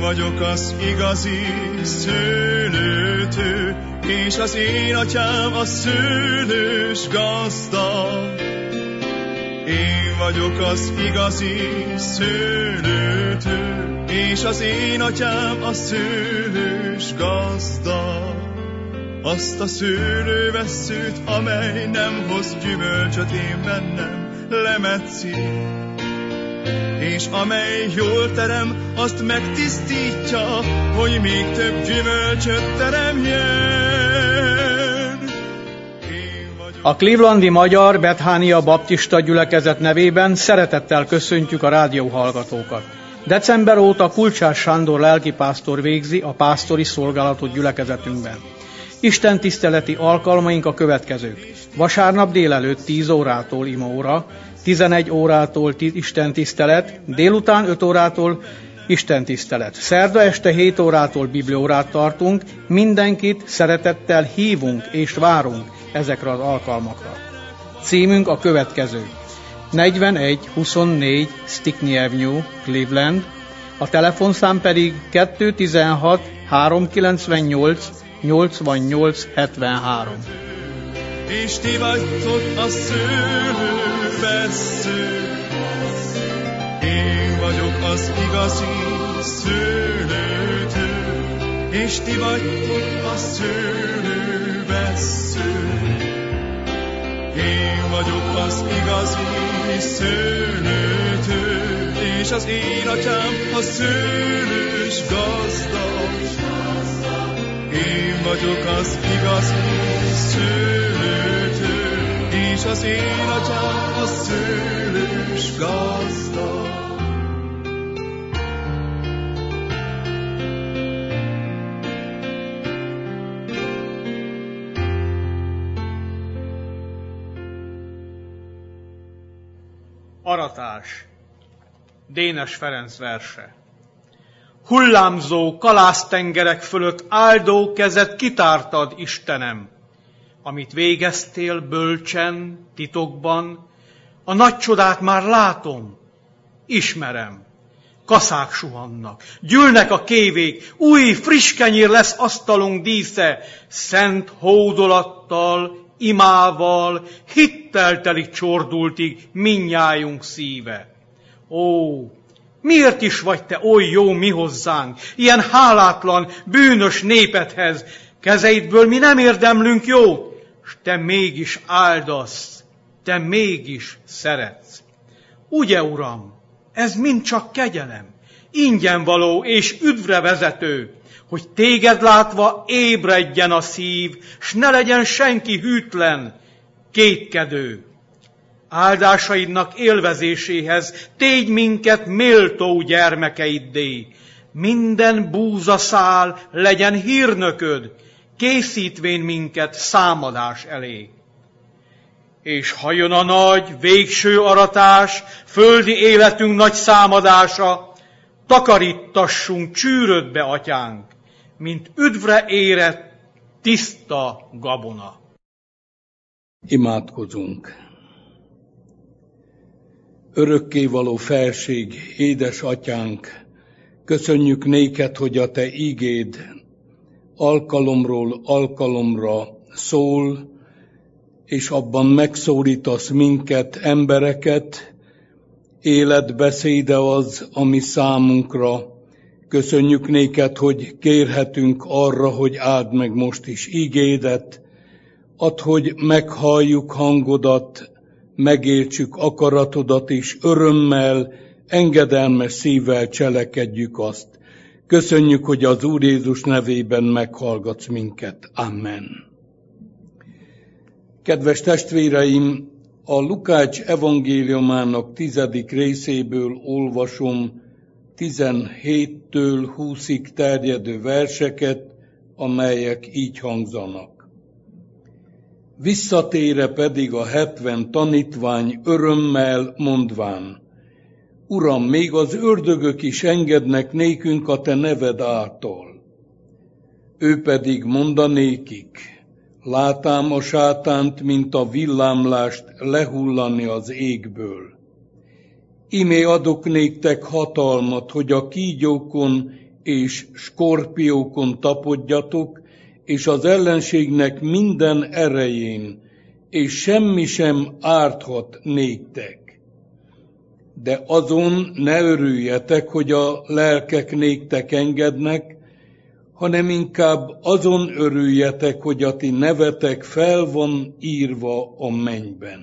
vagyok az igazi szőlőtő, és az én atyám a szőlős gazda. Én vagyok az igazi szőlőtő, és az én atyám a szőlős gazda. Azt a szőlővesszőt, amely nem hoz gyümölcsöt én bennem, lemetszi, és amely jól terem, azt megtisztítja, hogy még több gyümölcsöt teremjen. A clevelandi Magyar Bethánia Baptista gyülekezet nevében szeretettel köszöntjük a rádióhallgatókat. December óta Kulcsás Sándor lelkipásztor végzi a pásztori szolgálatot gyülekezetünkben. Isten tiszteleti alkalmaink a következők. Vasárnap délelőtt 10 órától imaóra, 11 órától istentisztelet, délután 5 órától istentisztelet. Szerda este 7 órától bibliaórát tartunk, mindenkit szeretettel hívunk és várunk ezekre az alkalmakra. Címünk a következő: 4124 Stickney Avenue, Cleveland, a telefonszám pedig 216 398 8873. És ti vagytok a szőlővessző, én vagyok az igazi szőlőtő, és ti vagytok a szőlővessző. Én vagyok az igazi szőlőtő, és az én atyám a szőlős gazda. Én vagyok az igazi szőlőtő, és az én atyám a szőlős gazda. Aratás. Dénes Ferenc verse. Hullámzó kalásztengerek fölött áldó kezed kitártad, Istenem, amit végeztél bölcsen, titokban, a nagy csodát már látom, ismerem. Kaszák suhannak, gyűlnek a kévék, új, friss kenyér lesz asztalunk dísze, szent hódolattal, imával, hittel telik csordultig mindnyájunk szíve. Ó, miért is vagy te oly jó mi hozzánk, ilyen hálátlan, bűnös népedhez? Kezeidből mi nem érdemlünk jót, s te mégis áldasz, te mégis szeretsz. Ugye, Uram, ez mind csak kegyelem, ingyen való és üdvre vezető, hogy téged látva ébredjen a szív, s ne legyen senki hűtlen, kétkedő. Áldásaidnak élvezéséhez tégy minket méltó gyermekeiddé. Minden búzaszál legyen hírnököd, készítvén minket számadás elé. És ha jön a nagy, végső aratás, földi életünk nagy számadása, takarítassunk csűrödbe, atyánk, mint üdvre érett, tiszta gabona. Imádkozunk. Örökkévaló felség, édes atyánk, köszönjük néked, hogy a te igéd alkalomról alkalomra szól, és abban megszólítasz minket, embereket, életbeszéde az, ami számunkra. Köszönjük néked, hogy kérhetünk arra, hogy áld meg most is igédet, add, hogy meghalljuk hangodat, megértsük akaratodat, és örömmel, engedelmes szívvel cselekedjük azt. Köszönjük, hogy az Úr Jézus nevében meghallgatsz minket. Amen. Kedves testvéreim, a Lukács evangéliumának 10. részéből olvasom 17-től 20-ig terjedő verseket, amelyek így hangzanak. Visszatére pedig a 70 tanítvány örömmel mondván: Uram, még az ördögök is engednek nékünk a te neved által. Ő pedig mondanékik: látám a sátánt, mint a villámlást lehullani az égből. Imé adok néktek hatalmat, hogy a kígyókon és skorpiókon tapodjatok, és az ellenségnek minden erején, és semmi sem árthat néktek. De azon ne örüljetek, hogy a lelkek néktek engednek, hanem inkább azon örüljetek, hogy a ti nevetek fel van írva a mennyben.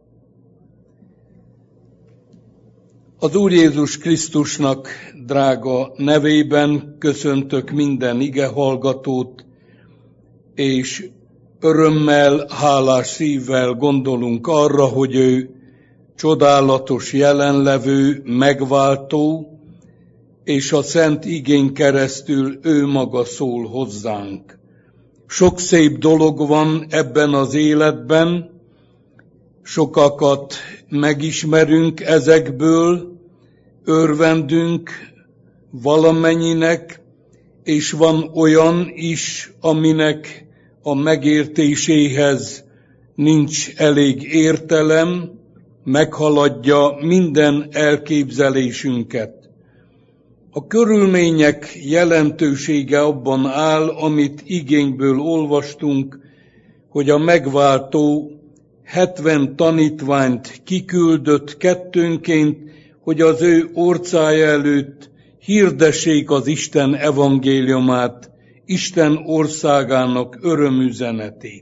Az Úr Jézus Krisztusnak drága nevében köszöntök minden igehallgatót, és örömmel, hálás szívvel gondolunk arra, hogy ő csodálatos jelenlevő, megváltó, és a szent igén keresztül ő maga szól hozzánk. Sok szép dolog van ebben az életben, sokakat megismerünk ezekből, örvendünk valamennyinek, és van olyan is, aminek a megértéséhez nincs elég értelem, meghaladja minden elképzelésünket. A körülmények jelentősége abban áll, amit igényből olvastunk, hogy a megváltó 70 tanítványt kiküldött kettőnként, hogy az ő orcája előtt hirdessék az Isten evangéliumát, Isten országának örömüzenetét.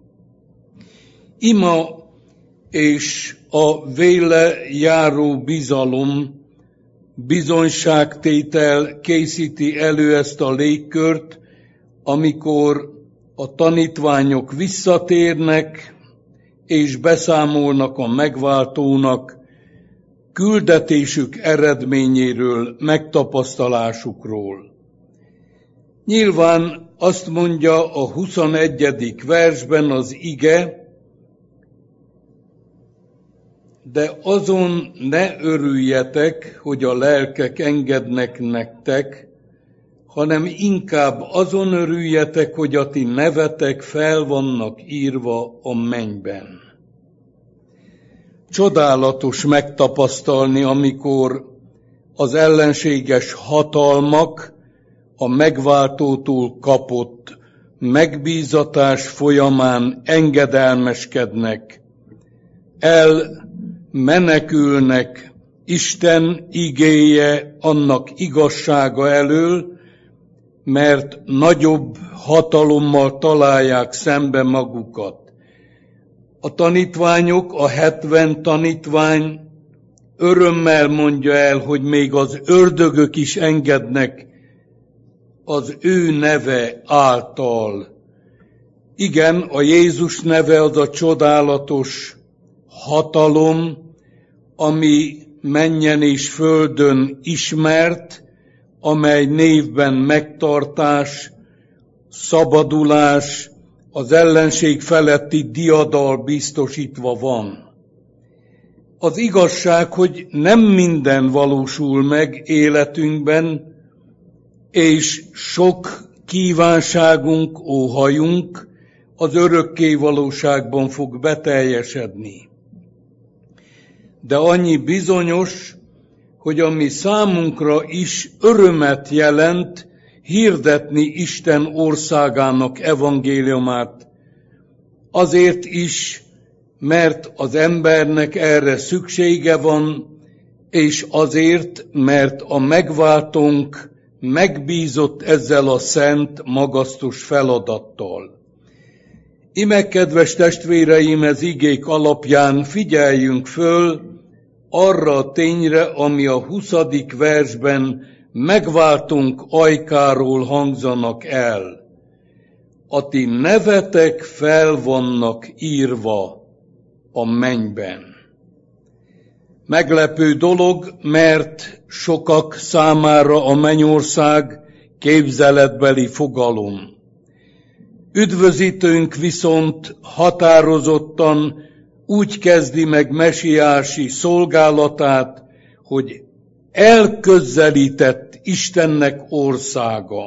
Ima és a véle járó bizalom, bizonyságtétel készíti elő ezt a légkört, amikor a tanítványok visszatérnek, és beszámolnak a megváltónak küldetésük eredményéről, megtapasztalásukról. Nyilván azt mondja a 21. versben az ige, de azon ne örüljetek, hogy a lelkek engednek nektek, hanem inkább azon örüljetek, hogy a ti nevetek fel vannak írva a mennyben. Csodálatos megtapasztalni, amikor az ellenséges hatalmak a megváltótól kapott megbízatás folyamán engedelmeskednek, elmenekülnek Isten igéje, annak igazsága elől, mert nagyobb hatalommal találják szembe magukat. A tanítványok, a 70 tanítvány örömmel mondja el, hogy még az ördögök is engednek az ő neve által. Igen, a Jézus neve az a csodálatos hatalom, ami mennyen és földön ismert, amely névben megtartás, szabadulás, az ellenség feletti diadal biztosítva van. Az igazság, hogy nem minden valósul meg életünkben, és sok kívánságunk, óhajunk az örökké valóságban fog beteljesedni. De annyi bizonyos, hogy ami számunkra is örömet jelent, hirdetni Isten országának evangéliumát. Azért is, mert az embernek erre szüksége van, és azért, mert a megváltónk megbízott ezzel a szent, magasztos feladattal. Ime, kedves testvéreim, ez igék alapján figyeljünk föl arra a tényre, ami a 20. versben megváltunk ajkáról hangzanak el. A ti nevetek fel vannak írva a mennyben. Meglepő dolog, mert sokak számára a mennyország képzeletbeli fogalom. Üdvözítőnk viszont határozottan úgy kezdi meg mesiási szolgálatát, hogy elközelített Istennek országa.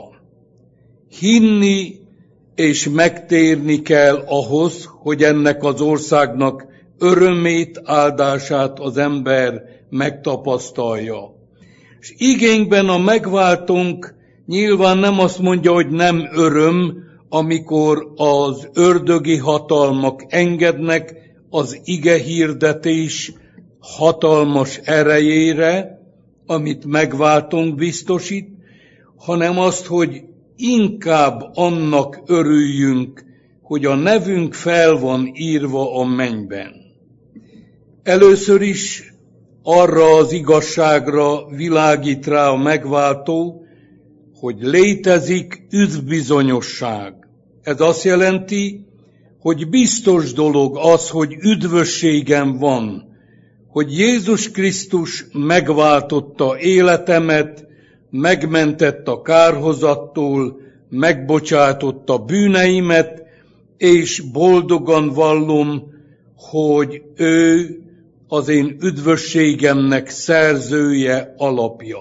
Hinni és megtérni kell ahhoz, hogy ennek az országnak örömét, áldását az ember megtapasztalja. És igényben a megváltónk Nyilván nem azt mondja, hogy nem öröm, amikor az ördögi hatalmak engednek az ige hirdetés hatalmas erejére, amit megváltunk biztosít, hanem azt, hogy inkább annak örüljünk, hogy a nevünk fel van írva a mennyben. Először is arra az igazságra világít rá a megváltó, hogy létezik üdvbizonyosság. Ez azt jelenti, hogy biztos dolog az, hogy üdvösségem van, hogy Jézus Krisztus megváltotta életemet, megmentett a kárhozattól, megbocsátotta bűneimet, és boldogan vallom, hogy ő az én üdvösségemnek szerzője, alapja.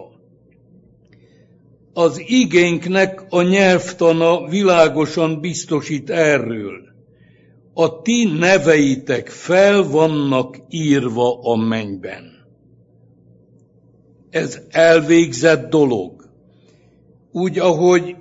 Az igénknek a nyelvtana világosan biztosít erről. A ti neveitek fel vannak írva a mennyben. Ez elvégzett dolog. Úgy, ahogy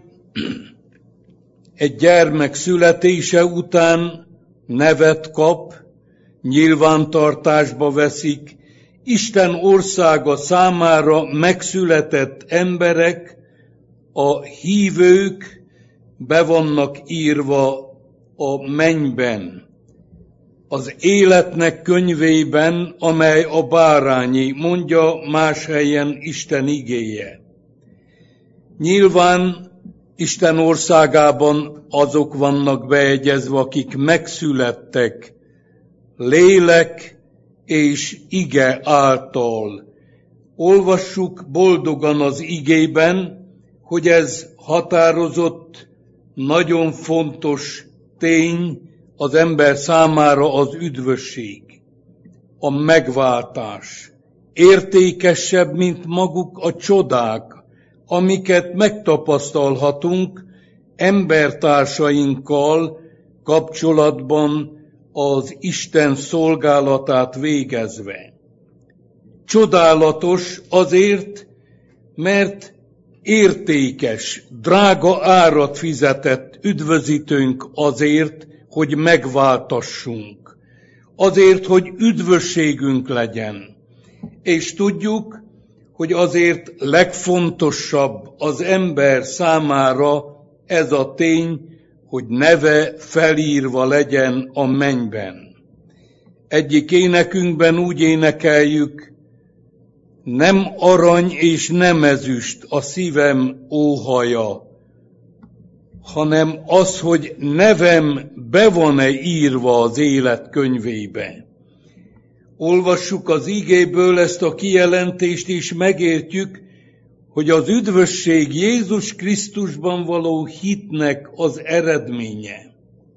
egy gyermek születése után nevet kap, nyilvántartásba veszik, Isten országa számára megszületett emberek, a hívők be vannak írva a mennyben, az életnek könyvében, amely a bárányi, mondja más helyen Isten igéje. Nyilván Isten országában azok vannak beegyezve, akik megszülettek lélek és ige által. Olvassuk boldogan az igében, hogy ez határozott, nagyon fontos tény az ember számára az üdvösség, a megváltás. Értékesebb, mint maguk a csodák, amiket megtapasztalhatunk embertársainkkal kapcsolatban az Isten szolgálatát végezve. Csodálatos azért, mert értékes, drága árat fizetett üdvözítőnk azért, hogy megváltassunk, azért, hogy üdvösségünk legyen. És tudjuk, hogy azért legfontosabb az ember számára ez a tény, hogy neve felírva legyen a mennyben. Egyik énekünkben úgy énekeljük, nem arany és nem ezüst a szívem óhaja, hanem az, hogy nevem be van-e írva az élet könyvébe. Olvassuk az igéből ezt a kijelentést, és megértjük, hogy az üdvösség Jézus Krisztusban való hitnek az eredménye.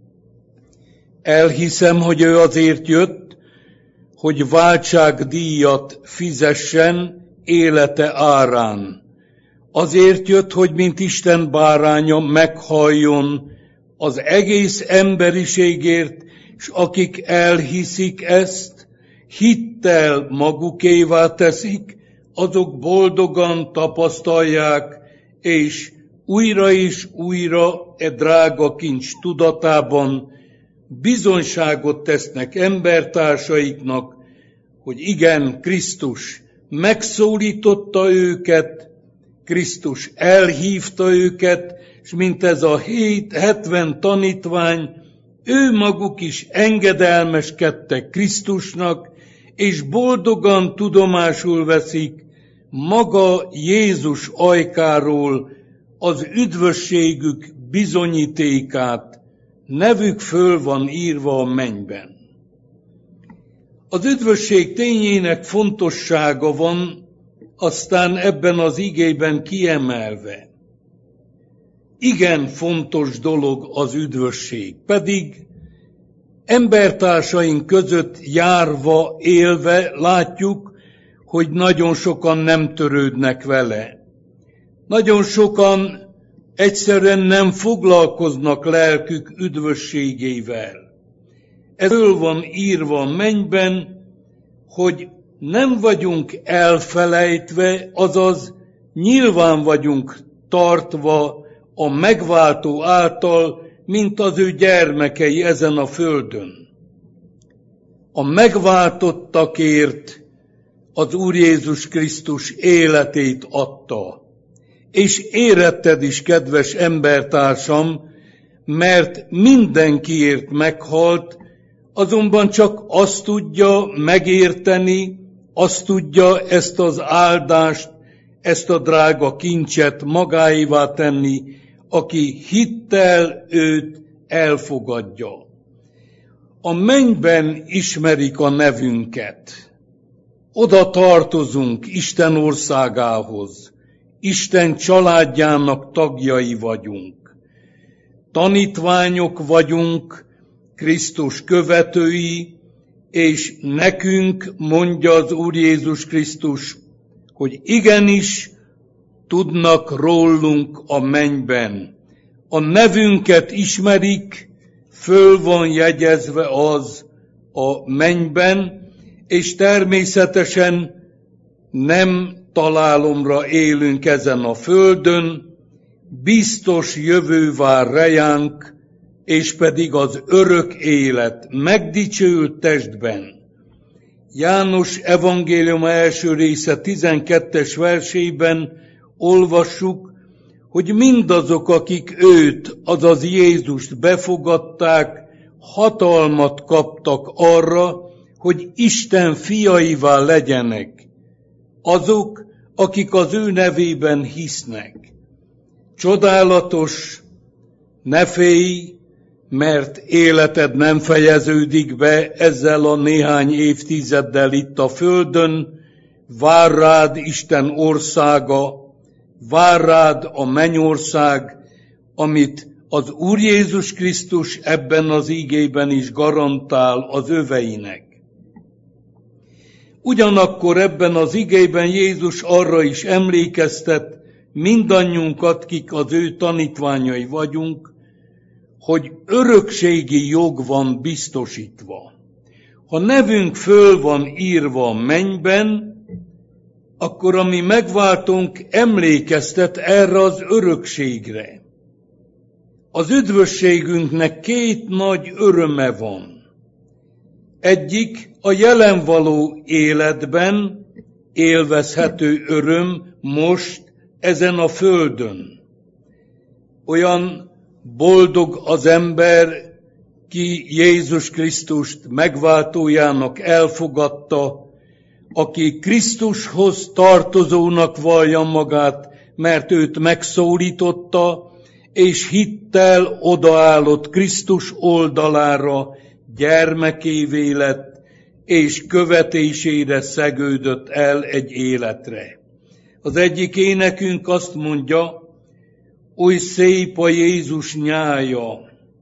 Elhiszem, hogy ő azért jött, hogy váltságdíjat fizessen élete árán. Azért jött, hogy mint Isten báránya meghalljon az egész emberiségért, és akik elhiszik ezt, hittel magukévá teszik, azok boldogan tapasztalják, és újra e drága kincs tudatában bizonyságot tesznek embertársaiknak, hogy igen, Krisztus megszólította őket, Krisztus elhívta őket, és mint ez a 70 tanítvány, ő maguk is engedelmeskedtek Krisztusnak, és boldogan tudomásul veszik maga Jézus ajkáról az üdvösségük bizonyítékát, nevük föl van írva a mennyben. Az üdvösség tényének fontossága van aztán ebben az igében kiemelve. Igen fontos dolog az üdvösség, pedig embertársaink között járva, élve látjuk, hogy nagyon sokan nem törődnek vele. Nagyon sokan egyszerűen nem foglalkoznak lelkük üdvösségével. Ez föl van írva a mennyben, hogy nem vagyunk elfelejtve, azaz nyilván vagyunk tartva a megváltó által, mint az ő gyermekei ezen a földön. A megváltottakért az Úr Jézus Krisztus életét adta. És éretted is, kedves embertársam, mert mindenkiért meghalt, azonban csak azt tudja megérteni, azt tudja ezt az áldást, ezt a drága kincset magáévá tenni, aki hittel őt elfogadja. A mennyben ismerik a nevünket. Oda tartozunk Isten országához. Isten családjának tagjai vagyunk. Tanítványok vagyunk, Krisztus követői, és nekünk mondja az Úr Jézus Krisztus, hogy igenis tudnak rólunk a mennyben. A nevünket ismerik, föl van jegyezve az a mennyben, és természetesen nem találomra élünk ezen a földön, biztos jövő vár rejánk, és pedig az örök élet megdicsőült testben. János evangéliuma első része 12. versében olvassuk, hogy mindazok, akik őt, azaz Jézust befogadták, hatalmat kaptak arra, hogy Isten fiaivá legyenek, azok, akik az ő nevében hisznek. Csodálatos, ne félj, mert életed nem fejeződik be ezzel a néhány évtizeddel itt a földön, vár rád Isten országa, vár rád a mennyország, amit az Úr Jézus Krisztus ebben az ígében is garantál az öveinek. Ugyanakkor ebben az igében Jézus arra is emlékeztet mindannyiunkat, kik az ő tanítványai vagyunk, hogy örökségi jog van biztosítva. Ha nevünk föl van írva a mennyben, akkor a mi megváltónk emlékeztet erre az örökségre. Az üdvösségünknek két nagy öröme van. Egyik a jelenvaló életben élvezhető öröm most ezen a földön. Olyan boldog az ember, ki Jézus Krisztust megváltójának elfogadta, aki Krisztushoz tartozónak vallja magát, mert őt megszólította, és hittel odaállott Krisztus oldalára, gyermekévé lett, és követésére szegődött el egy életre. Az egyik énekünk azt mondja, oly szép a Jézus nyája,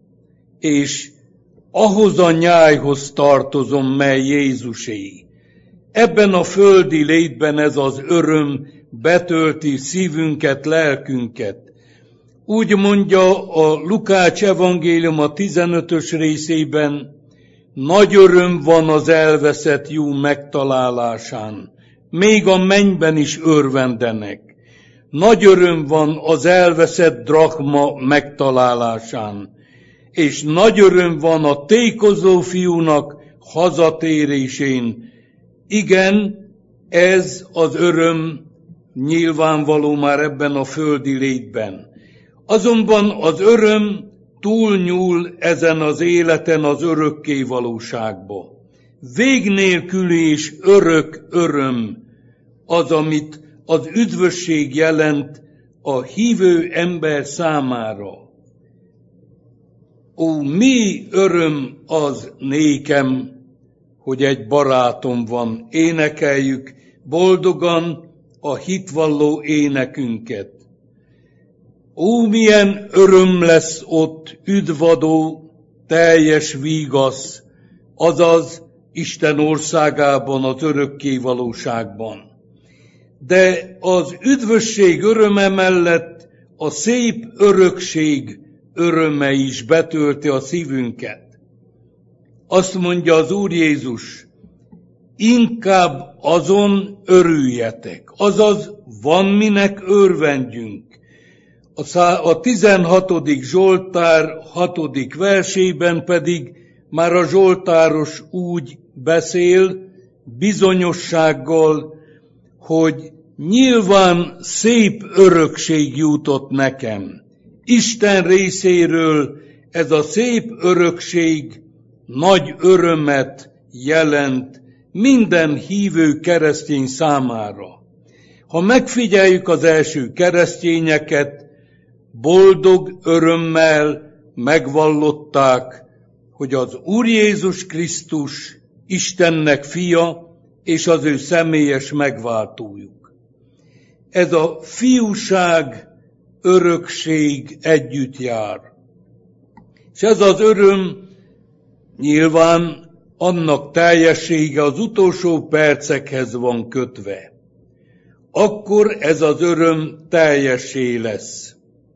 és ahhoz a nyájhoz tartozom, mely Jézusé. Ebben a földi létben ez az öröm betölti szívünket, lelkünket. Úgy mondja a Lukács evangélium a 15. részében, nagy öröm van az elveszett jó megtalálásán, még a mennyben is örvendenek. Nagy öröm van az elveszett drachma megtalálásán, és nagy öröm van a tékozó fiúnak hazatérésén. Igen, ez az öröm nyilvánvaló már ebben a földi létben. Azonban az öröm túlnyúl ezen az életen az örökké valóságba. Vég nélküli és örök öröm az, amit az üdvösség jelent a hívő ember számára. Ó, mi öröm az nékem, hogy egy barátom van, énekeljük boldogan a hitvalló énekünket. Ó, milyen öröm lesz ott üdvadó, teljes vígasz, azaz Isten országában, az örökké valóságban. De az üdvösség öröme mellett a szép örökség öröme is betölti a szívünket. Azt mondja az Úr Jézus, inkább azon örüljetek, azaz van minek örvendjünk, A 16. Zsoltár 6. versében pedig már a zsoltáros úgy beszél, bizonyossággal, hogy nyilván szép örökség jutott nekem. Isten részéről ez a szép örökség nagy örömet jelent minden hívő keresztény számára. Ha megfigyeljük az első keresztényeket, boldog örömmel megvallották, hogy az Úr Jézus Krisztus Istennek fia, és az ő személyes megváltójuk. Ez a fiúság, örökség együtt jár. És ez az öröm nyilván annak teljessége az utolsó percekhez van kötve. Akkor ez az öröm teljessé lesz.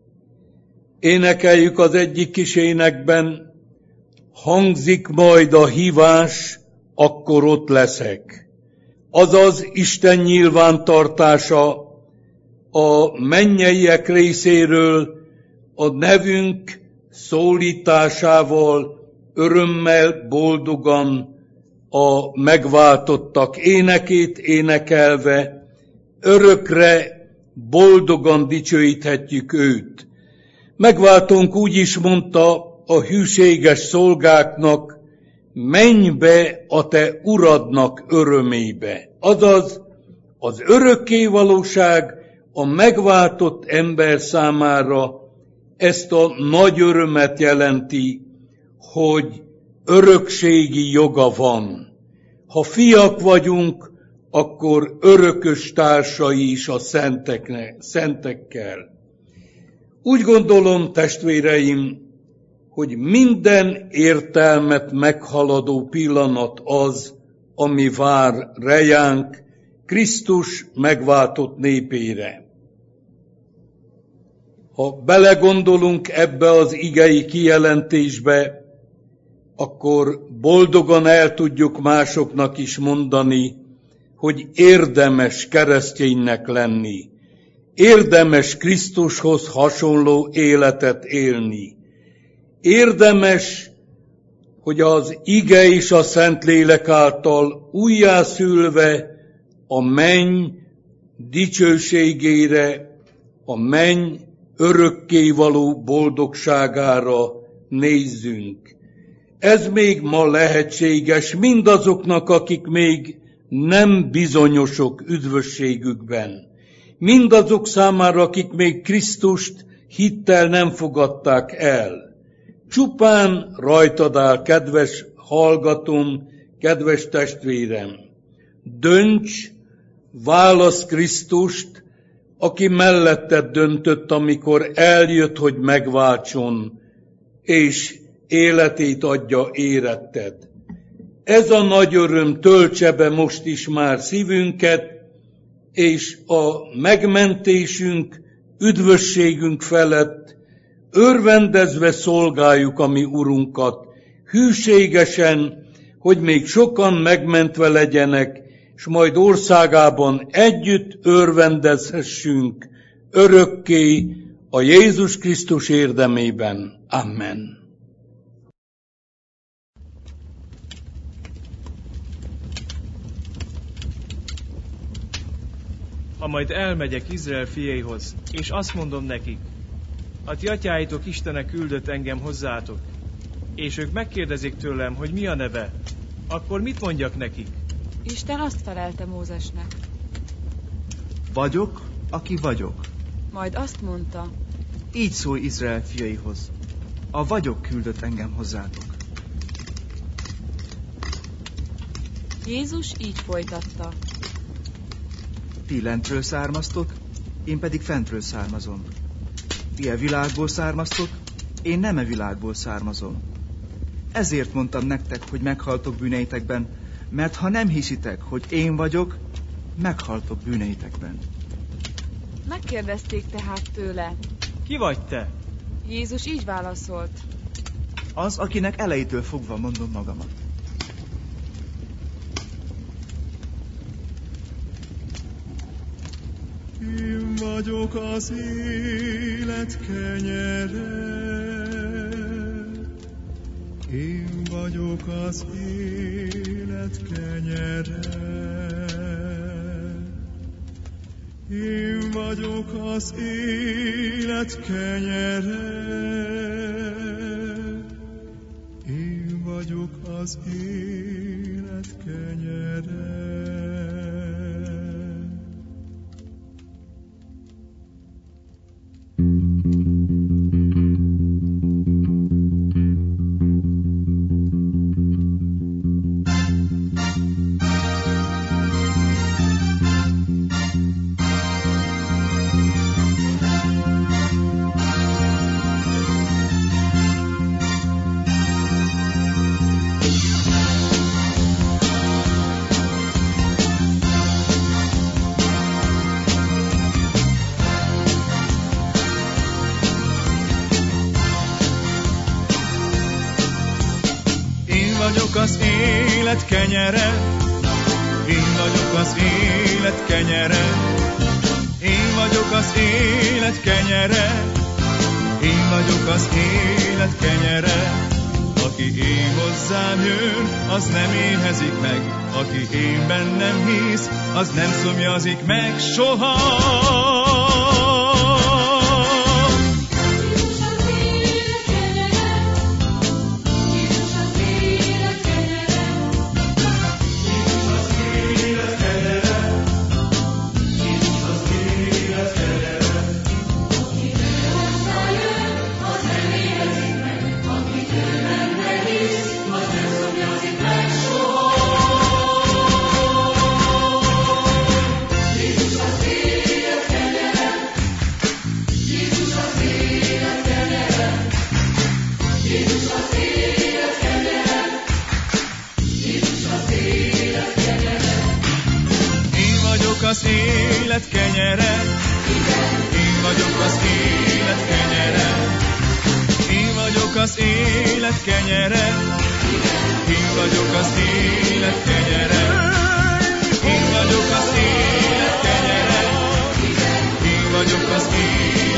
Énekeljük az egyik kis énekben, hangzik majd a hívás, akkor ott leszek. Azaz Isten nyilvántartása a mennyeiek részéről a nevünk szólításával, örömmel, boldogan a megváltottak énekét énekelve, örökre boldogan dicsőíthetjük őt. Megváltónk úgy is mondta a hűséges szolgáknak, menj be a te uradnak örömébe. Azaz az örökké valóság a megváltott ember számára ezt a nagy örömet jelenti, hogy örökségi joga van. Ha fiak vagyunk, akkor örökös társai is a szentekkel. Úgy gondolom, testvéreim, hogy minden értelmet meghaladó pillanat az, ami vár rejánk Krisztus megváltott népére. Ha belegondolunk ebbe az igei kijelentésbe, akkor boldogan el tudjuk másoknak is mondani, hogy érdemes kereszténynek lenni, érdemes Krisztushoz hasonló életet élni, érdemes, hogy az ige és a Szentlélek által újjászülve a menny dicsőségére, a menny örökkévaló boldogságára nézzünk. Ez még ma lehetséges mindazoknak, akik még nem bizonyosok üdvösségükben. Mindazok számára, akik még Krisztust hittel nem fogadták el. Csupán rajtad áll, kedves hallgatom, kedves testvérem. Dönts, válasz Krisztust, aki melletted döntött, amikor eljött, hogy megváltson, és életét adja éretted. Ez a nagy öröm töltse be most is már szívünket, és a megmentésünk, üdvösségünk felett örvendezve szolgáljuk a mi Urunkat, hűségesen, hogy még sokan megmentve legyenek, és majd országában együtt örvendezhessünk örökké a Jézus Krisztus érdemében. Amen. Ha majd elmegyek Izrael fiaihoz, és azt mondom nekik, a ti atyáitok Istene küldött engem hozzátok, és ők megkérdezik tőlem, hogy mi a neve, akkor mit mondjak nekik? Isten azt felelte Mózesnek. Vagyok, aki vagyok. Majd azt mondta. Így szólj Izrael fiaihoz. A vagyok küldött engem hozzátok. Jézus így folytatta. Ti lentről származtok, én pedig fentről származom. Ti e világból származtok, én nem e világból származom. Ezért mondtam nektek, hogy meghaltok bűneitekben, mert ha nem hiszitek, hogy én vagyok, meghaltok bűneitekben. Megkérdezték tehát tőle. Ki vagy te? Jézus így válaszolt. Az, akinek elejétől fogva mondom magamat. Én vagyok az élet kenyere. Én vagyok az élet kenyere. Én vagyok az élet kenyere. Én vagyok az élet kenyere. Az élet kenyere, én vagyok az élet kenyere, én vagyok az élet kenyere, én vagyok az élet kenyere. Aki én hozzám jön, az nem éhezik meg, aki én bennem hisz, az nem szomjazik meg soha. Az élet kenyere, én vagyok az élet kenyere, én vagyok az élet kenyere, én vagyok az élet kenyere, én vagyok az élet kenyere, én vagyok az élet